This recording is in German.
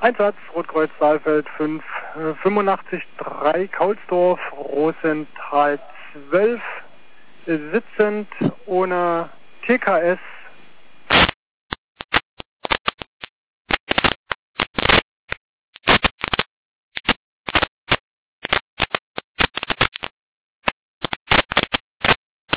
Einsatz, Rotkreuz Saalfeld 5, 85-3 Kaulsdorf, Rosenthal 12, sitzend ohne TKS